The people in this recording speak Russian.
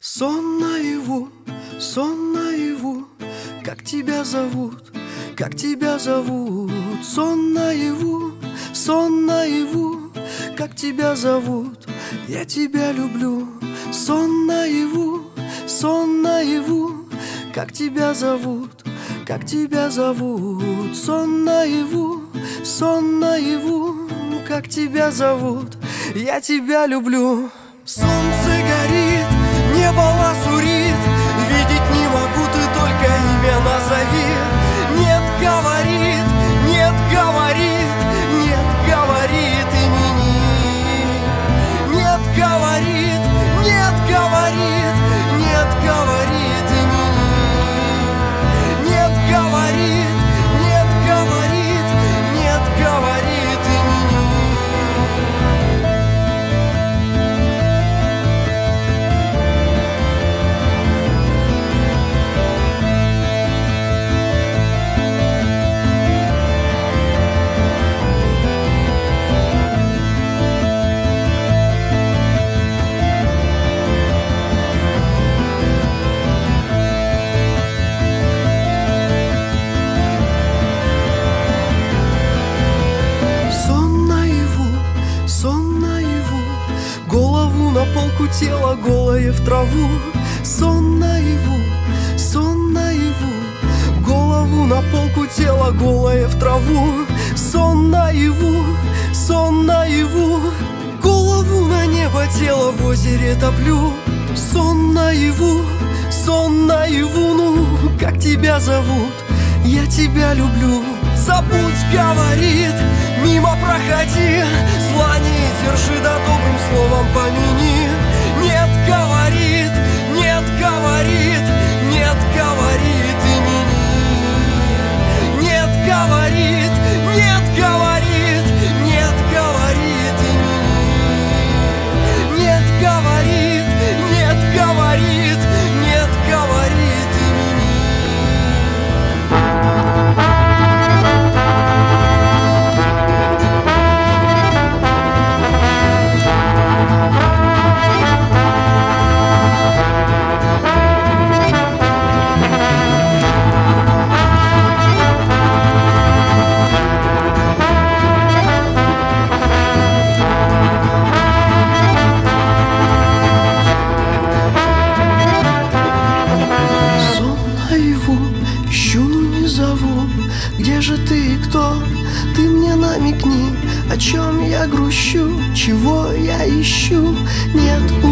сон наяву, как тебя зовут, как тебя зовут. Сон наяву, как тебя зовут, я тебя люблю. Сон наяву, как тебя зовут, как тебя зовут. Сон наяву, как тебя зовут, я тебя люблю. Солнце горит, небо лазурит, видеть не могу, ты только имя назови. Нет, говорит, нет, говорит, нет, говорит имени. Нет, говорит, нет, говорит, нет, говорит имени. Нет, говорит, нет, говорит, нет, говорит имени. Полку тела голое в траву. Сон наяву, голову на полку тела голое в траву. Сон наяву, голову на небо, тело в озере топлю. Сон наяву, ну, как тебя зовут, я тебя люблю. Забудь, говорит, мимо проходи, зла не держи, да добрым словом помяни. Нет, говорит, нет, говорит, нет, говорит имени. Нет, говорит, нет, говорит, нет, говорит имени. Нет, говорит, нет, говорит, нет, говорит имени. Где же ты и кто? Ты мне намекни, о чем я грущу, чего я ищу. Нет